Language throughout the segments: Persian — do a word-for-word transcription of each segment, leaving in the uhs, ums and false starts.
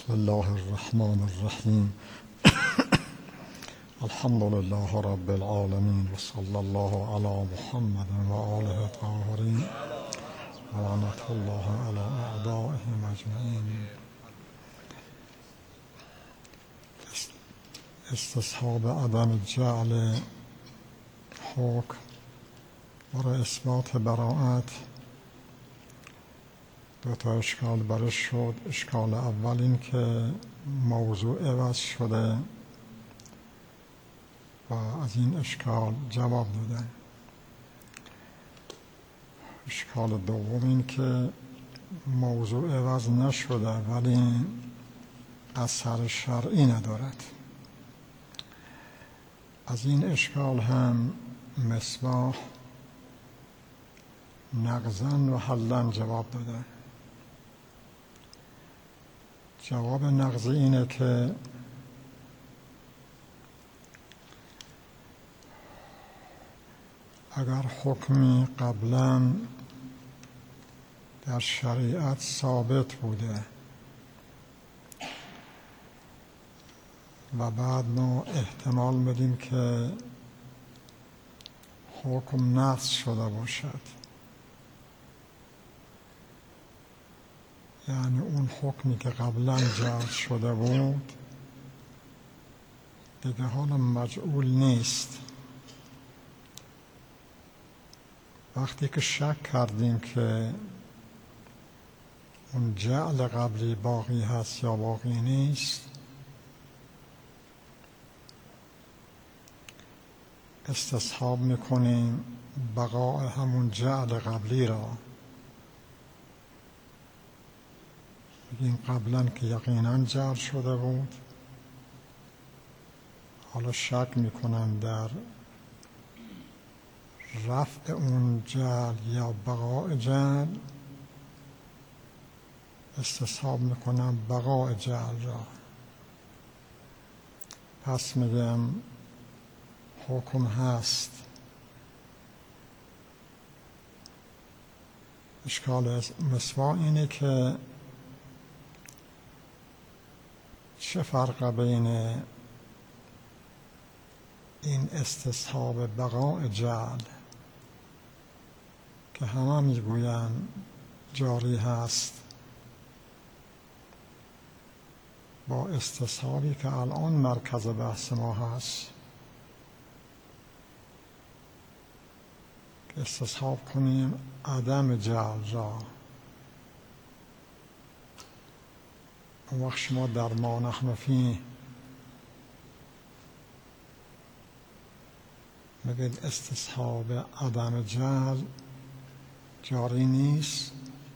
بسم الله الرحمن الرحیم. الحمد لله رب العالمین و صلی الله علی محمد و آله الطاهرین و لعنة الله علی اعدائهم اجمعین. استصحاب عدم جعل حکم برای اثبات براءت دو تا اشکال برش شد. اشکال اول این که موضوع عوض شده و از این اشکال جواب دادن. اشکال دوم این که موضوع عوض نشده ولی اثر شرعی ندارد. از این اشکال هم مصباح نقضاً و حلاً جواب داده. جواب نقضی اینه که اگر حکمی قبلا در شریعت ثابت بوده و بعد ما احتمال میدیم که حکم نقض شده باشد، یعنی اون حکمی که قبلا جعل شده بود دیگه حالا مجعول نیست. وقتی که شک کردیم که اون جعل قبلی باقی هست یا باقی نیست، استصحاب میکنیم بقاء همون جعل قبلی را. بگیم قبلا که یقینا جعل شده بود، حالا شک میکنم در رفع اون جعل یا بقاء جعل، استصحاب میکنم بقاء جعل را. پس میگم حکم هست. اشکال مصباح اینه که چه فرق بین این استصحاب بقاء جعل که همه میگوین جاری هست با استصحابی که الان مرکز بحث ما هست، که استصحاب کنیم عدم جعل را. اون وقت شما در ما نحن فیه میگید استصحاب عدم جعل جاری نیست،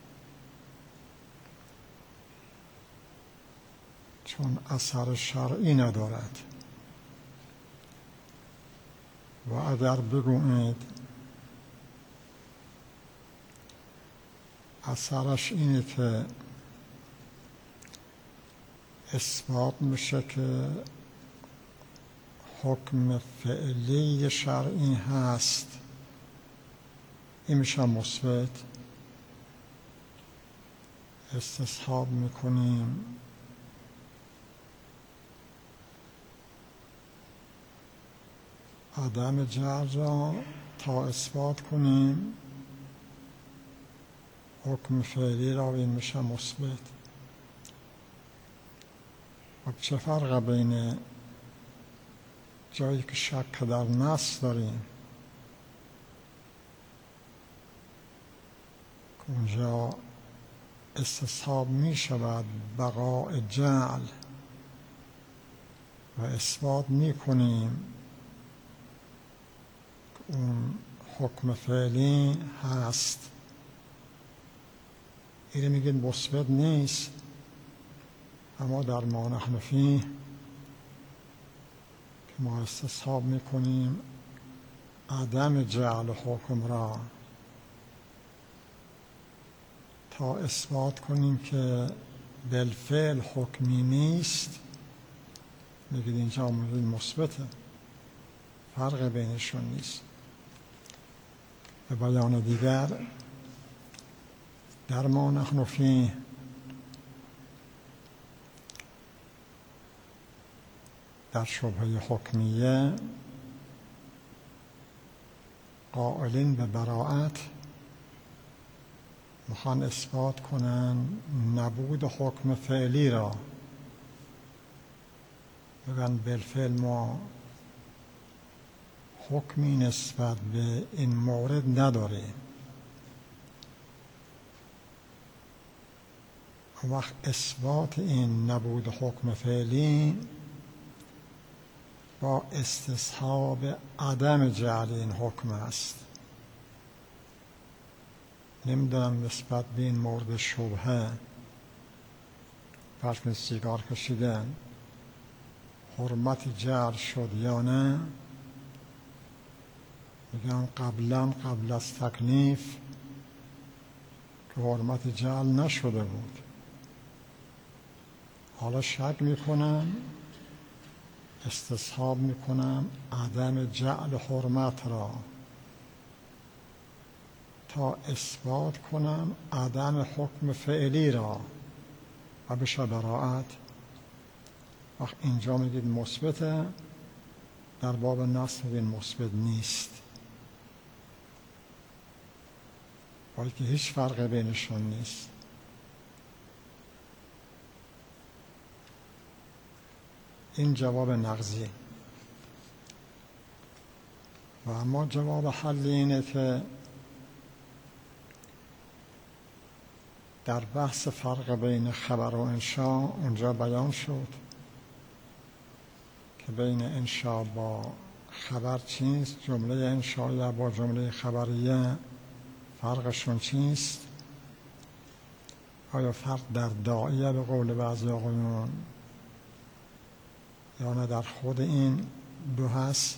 چون اثر شرعی ندارد. و اگر بگویید اثرش اینه که اثبات میشه که حکم فعلی شرعی هست، این میشه مثبت. استصحاب میکنیم عدم جعل را تا اثبات کنیم حکم فعلی را، این میشه مثبت. و چه فرق بین جایی که شک در نص داریم که اونجا استصحاب می شود بقاء جعل و اثبات می کنیم که اون حکم فعلی هست، این میگن مثبت نیست. اما در ما نحن فیه که ما استصحاب میکنیم عدم جعل حکم را تا اثبات کنیم که بالفعل حکمی نیست، میگید اینجا مورد مثبته، فرق بینشون نیست. به بیان دیگر در ما نحن فیه در شبهه حکمیه قائلین به براءت میخوان اثبات کنن نبود حکم فعلی را، بگن بالفعل ما حکمی نسبت به این مورد نداریم. وقت اثبات این نبود حکم فعلی با استصحاب عدم جعل این حکم است. نمیدونم نسبت به این مورد شبهه، فرض کنید سیگار کشیدن حرمت جعل شد یا نه، میگن قبلا قبل از تکلیف که حرمت جعل نشده بود، حالا شک میکنم استصحاب میکنم عدم جعل حرمت را تا اثبات کنم عدم حکم فعلی را و بشه براءت. وقت اینجا میگید مثبته، در باب نص میگید مثبت نیست، ولی که هیچ فرق بینشون نیست. این جواب نقضی. و اما جواب حل اینه که در بحث فرق بین خبر و انشا اونجا بیان شد که بین انشا با خبر چیست، جمله انشایه با جمله خبریه فرقشون چیست. آیا فرق در داعیه به قول بعضی آقایون یا نه در خود این دو هست؟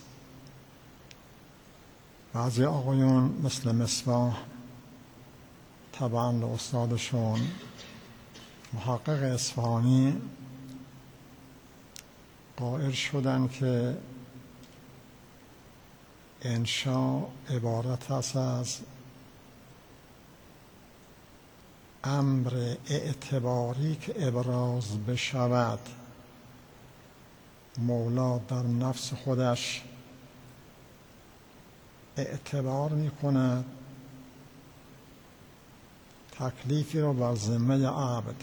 بعضی آقایون مثل مصباح طبعا لأستادشون محقق اصفهانی قائل شدن که انشا عبارت است از امر اعتباری که ابراز بشود. مولا در نفس خودش اعتبار می کند تکلیفی را بر ذمه عبد،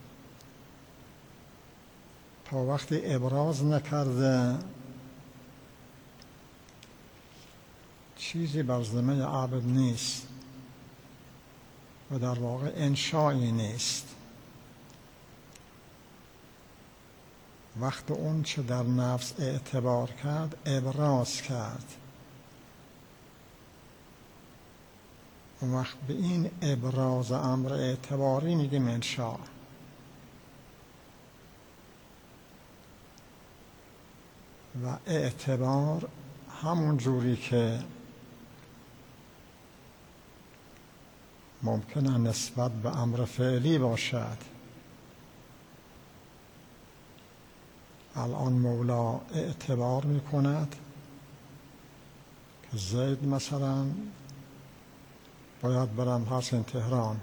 تا وقتی ابراز نکرده چیزی بر ذمه عبد نیست و در واقع انشایی نیست. وقت اون چه در نفس اعتبار کرد ابراز کرد، اون وقت به این ابراز امر اعتباری میگیم انشا. و اعتبار همون جوری که ممکنه نسبت به امر فعلی باشد. الان مولا اعتبار می کند که زید مثلا باید برم حسن تهران،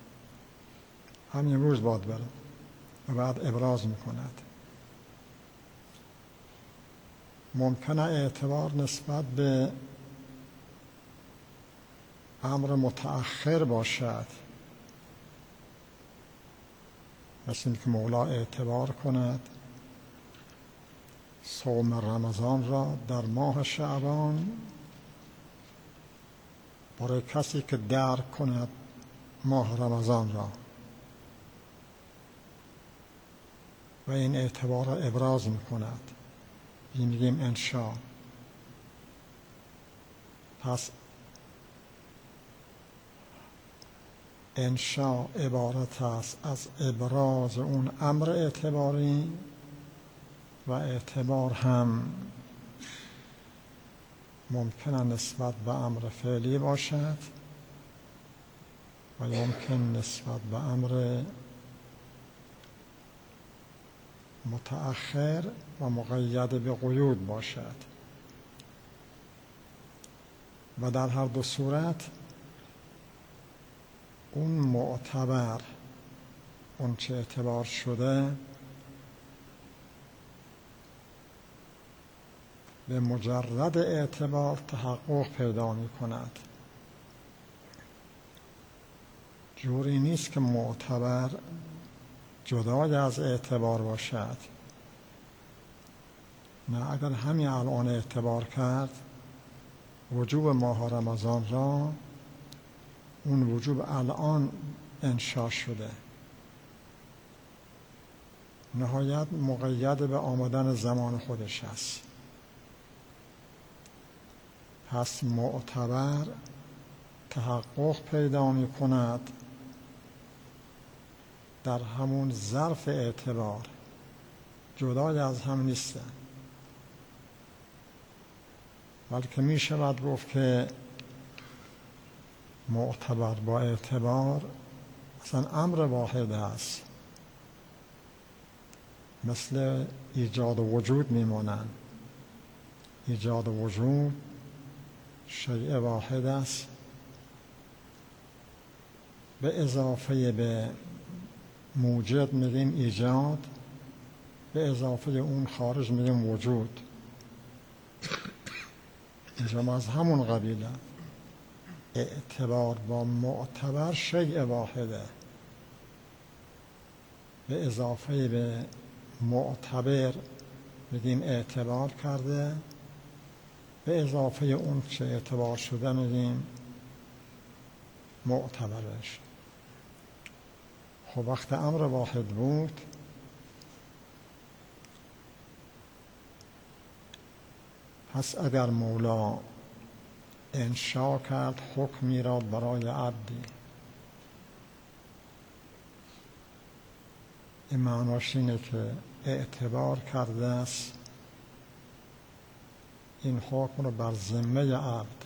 همین روز باید برم، و بعد ابراز می کند. ممکنه اعتبار نسبت به امر متأخر باشد، مثل که مولا اعتبار کند صوم رمضان را در ماه شعبان برای کسی که درک کند ماه رمضان را و این اعتبار را ابراز می کند، این میگیم انشا. پس انشا عبارت است از ابراز اون امر اعتباری و اعتبار هم ممکنه نسبت به امر فعلی باشد و ممکن نسبت به امر متأخر و مقید به قیود باشد. و در هر دو صورت اون معتبر، اون چه اعتبار شده به مجرد اعتبار تحقق پیدا می کند. جوری نیست که معتبر جدای از اعتبار باشد. نه، اگر همین الان اعتبار کرد وجوب ماه رمضان را، اون وجوب الان انشا شده، نهایت مقید به آمدن زمان خودش است. پس معتبر تحقق پیدا می کند در همون ظرف اعتبار، جدای از هم نیستن. بلکه می شود گفت که معتبر با اعتبار اصلا امر واحد است، مثل ایجاد وجود می مانند. ایجاد وجود شیء واحد است، به اضافه به موجد میگیم ایجاد، به اضافه اون خارج میگیم وجود. اینجا ما از همون قبیله. اعتبار با معتبر شیء واحده، به اضافه به معتبر میگیم اعتبار کرده، به اضافه اون چه اعتبار شده میگیم معتبرش. خب وقت امر واحد بود، پس اگر مولا انشا کرد حکمی را برای عبدی، این معناش اینه که اعتبار کرده است این حکم رو بر ذمه عبد.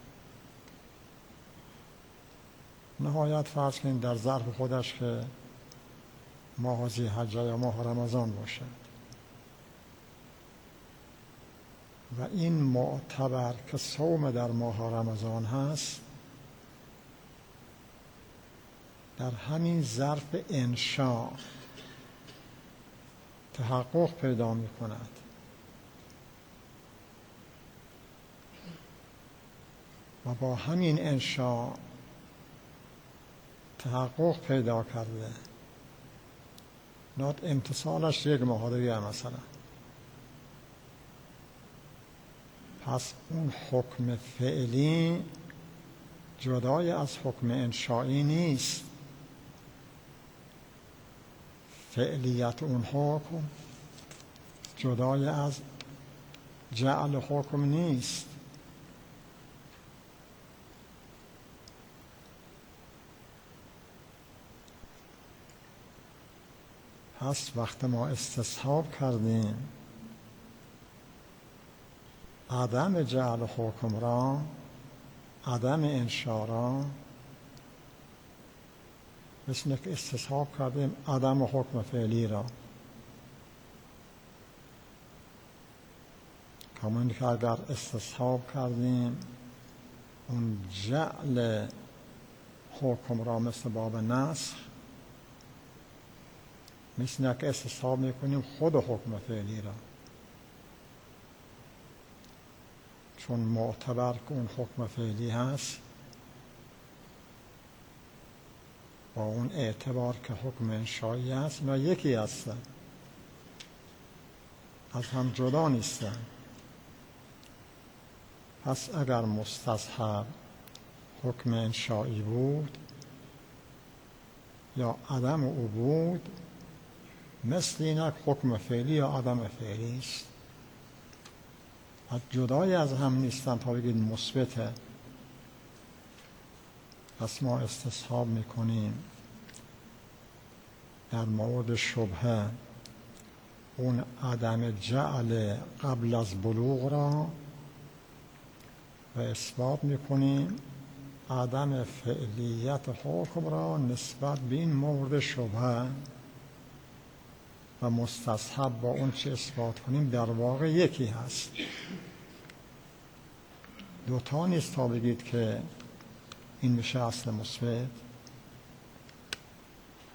نهایت فرض کنیم در ظرف خودش که ماه ذی‌حجه یا ماه رمضان باشد و این معتبر که صوم در ماه رمضان هست، در همین ظرف انشا تحقق پیدا می کند. و با همین انشا تحقق پیدا کرده، نات امتصالش یک ماه دیگه مثلا، پس اون حکم فعلی جدای از حکم انشایی نیست. فعلیت اون حکم جدای از جعل حکم نیست. پس وقت ما استصحاب کردیم عدم جعل حکم را، عدم انشا را، مثل که استصحاب کردیم عدم حکم فعلی را. همون که اگر استصحاب کردیم اون جعل حکم را مثل باب نسخ، مثل که استصحاب میکنیم خود حکم فعلی را، چون معتبر که اون حکم فعلی هست با اون اعتبار که حکم انشایی هست، اینا یکی هستن، از هم جدا نیستن. پس اگر مستصحب حکم انشایی بود یا عدم او بود، مثل اینک حکم فعلی یا عدم فعلی است، جدای از هم نیستن تا بگید مثبته. پس ما استصحاب میکنیم در مورد شبهه اون عدم جعل قبل از بلوغ را و اثبات میکنیم عدم فعلیت حکم را نسبت به این مورد شبهه، و مستصحب با اون چه اثبات کنیم در واقع یکی هست، دوتا نیست تا بگید که این میشه اصل مثبت.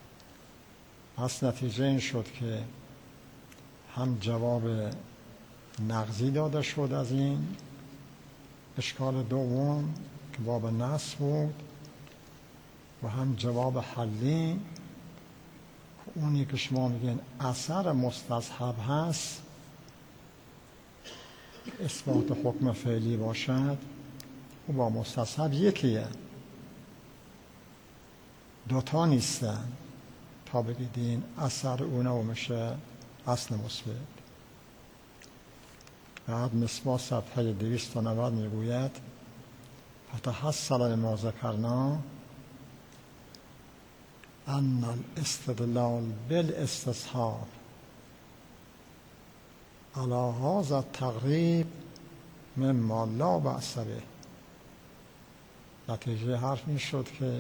پس نتیجه این شد که هم جواب نقضی داده شد از این اشکال دوم که باب نص بود و هم جواب حلی که اونی که شما میگین اثر مستصحب هست اثبات حکم فعلی باشد و با مستصحب یکیه، دوتا نیستن تا بگید این اثر اونه میشه اصل مثبت. بعد مصباح صفحه دویست و نود میگوید فتحصل ما ذکرنا ان الاستدلال بالاستصحاب على هذا التقریب مما لا بأس به. نتیجه حرف می شد که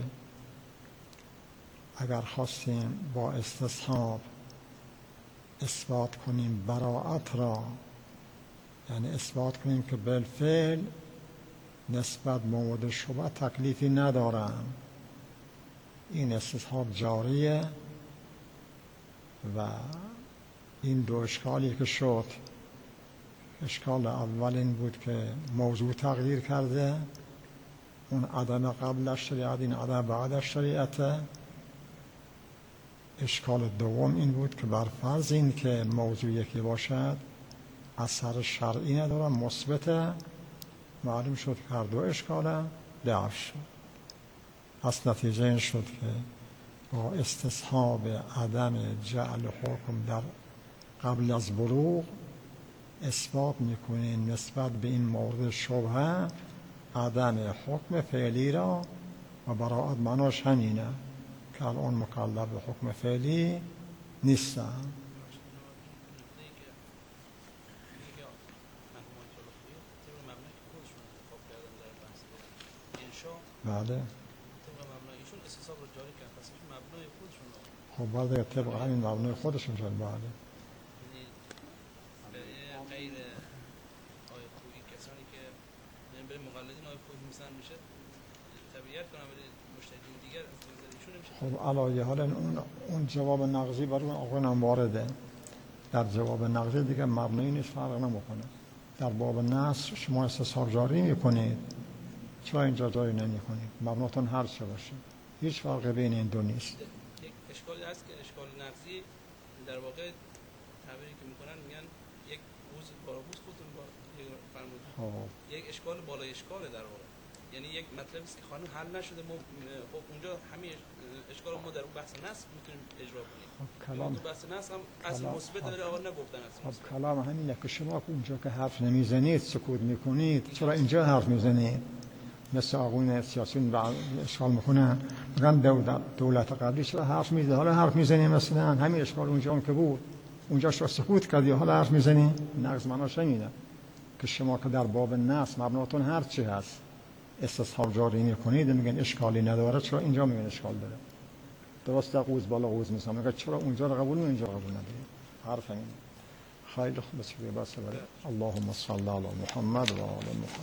اگر خواستیم با استصحاب اثبات کنیم براءت را، یعنی اثبات کنیم که بالفعل نسبت مورد شبهه تکلیفی ندارم، این استصحاب جاریه و این دو اشکالی که شد، اشکال اول این بود که موضوع تغییر کرده، اون عدم قبل از شریعت، این عدم بعد از شریعت. اشکال دوم این بود که بر فرض این که موضوع یکی باشد اثر شرعی نداره، مثبت، معلوم شد که هر دو اشکال دفع شد. پس نتیجه این شد که با استصحاب عدم جعل حکم در قبل از بلوغ اثبات میکنین نسبت به این مورد شبهه عدم حکم فعلی را و براءت معناش همینه که الان مکلف به حکم فعلی نیستن. بله خب باید طبق همین مبنای خودشون شد. بله غیر آیه خویی کسانی که به مقلدین آیه خویی میسن میشه تبعیت کنن ولی مجتهدین دیگر ایشون نمیشه. خب علاوه حال اون اون جواب نقضی برای اون آقایون هم وارده. در جواب نقضی دیگه مبنایی نیست، فرق نمیکنه. در باب نص شما استصحاب جاری میکنید، چرا اینجا جاری نمیکنید؟ مبناتون هر چه باشه هیچ فرقی بین این دو نیست. یک اشکالی هست که اشکال نقضی در واقع تعبیری که میکنن میگن یک روز بالا روز خودتون با فرمودید یک اشکال بالای اشکاله در واقع، یعنی یک مطلبی است که خانم حل نشده، ما خب اونجا همین اشکال ما در اون بحث نص میتونیم اجرا کنیم. خب کلام بحث نص هم اصل مثبت داره، آقا نگفتن اصل خب کلام همینه که شما اونجا که حرف نمیزنید سکوت میکنید، چرا اینجا حرف میزنید؟ مثل آقایون سیاسیون و اشکال میکنن میگن دولت قبلی چرا حرف میزنه، حالا حرف میزنیم مثلا همین اشکال اونجا هم که بود، اونجا شما سکوت کردی حالا حرف میزنی. نقض معناش اینه که شما که در باب نص مبناتون هر چی هست استصحاب جاری میکنید میگن اشکالی نداره، چرا اینجا میگن اشکال داره؟ درسته قوز بالا قوز میسن میگن چرا اونجا رو قبول میکنید اینجا قبول ندارید؟ حرف همین. خیلی خوب. بس بس اللهم صل علی محمد و آل محمد.